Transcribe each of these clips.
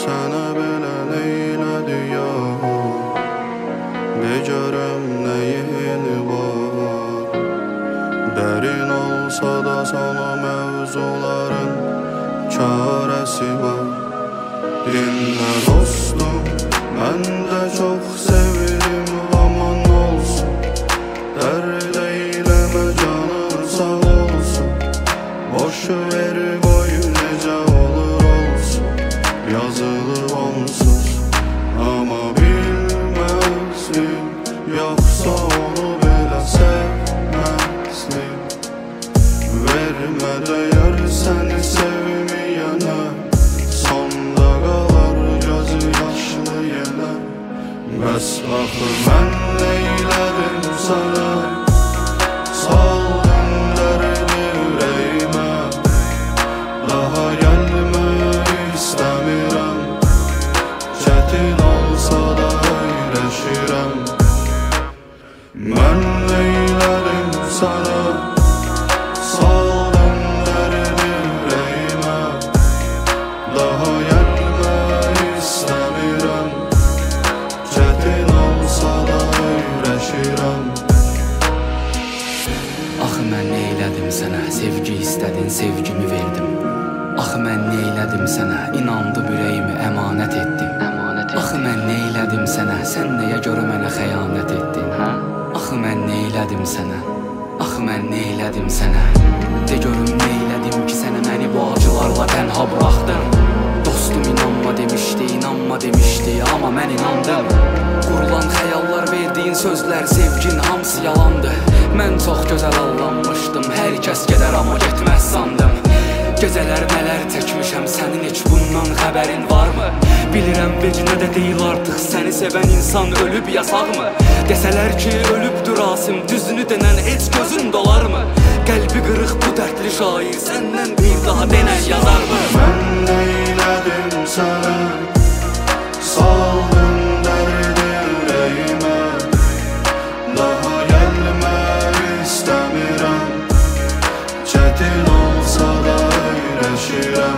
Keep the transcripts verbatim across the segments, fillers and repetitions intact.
sənə belə neylədi ya? De görüm neyini var? Dərin olsa da sana mövzuların çarəsi var. Dinlə dostum, mən də çox sevirim, aman olsun. Dərd eyləmə canın sağ olsun. Boşu veri qoy necə olur olsun. Yazılıb onsuz, amma bilməzdim. Yoxsa onu belə sevməzdim. Vermə dəyər səni sevməyənə. Sonda qalar gözü yaşlı yenə. Bəs axı mən neylədim sənə? Saldın dərdi ürəyimə. Daha gəlmə istəmirəm. Çətin olsa da öyrəşirəm. Mən neylədim sənə? Saldın dərdi ürəyimə. Daha gəlmə istəmirəm. Çətin olsa da öyrəşirəm. Axı mən neylədim sənə? Sevgi istədin, sevgimi verdim. Axı mən neylədim sənə? İnandım, ürəyimi əmanət etdim. Axı mən neylədim sənə? Sən nəyə görə mənə xəyanət etdin, hə? Axı mən neylədim sənə? Axı mən neylədim sənə? De görüm neylədim ki sənə məni bu acılarla tənha buraxdın. Dostum inanma demişdi, inanma demişdi, amma mən inandım. Qurulan xəyallar, verdiyin sözlər, sevgin hamısı yalandı. Mən çox gözəl allanmışdım, hər kəs gedər amma getməz sandım. Gecələr nələr çəkmişəm, sənin heç bundan xəbərin varmı? Bilirəm vecinə də deyil artıq, səni sevən insan ölüb yasaqmı? Desələr ki ölübdür Rasim, düzünü denən heç gözün dolarmı? Qəlbi qırıq bu dərdli şair, səndən bir daha denən yazarmı? Mən neylədim sənə? Saldın dərdi ürəyimə. Daha gəlmə istəmirəm. Çətin olsa da öyrəşirəm.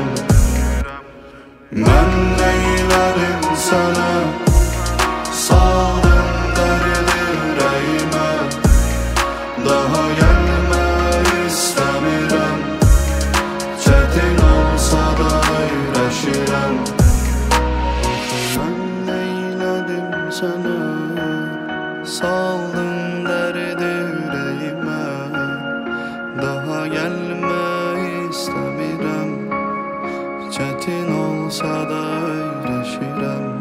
Mən neylədim sənə? Saldın dərdi ürəyimə. Daha gəlmə istəmirəm. Çətin olsa da öyrəşirəm. Mən neylədim sənə? Saldın dərdi ürəyimə. Daha gəlmə istəmirəm. Çətin olsa da öyrəşirəm.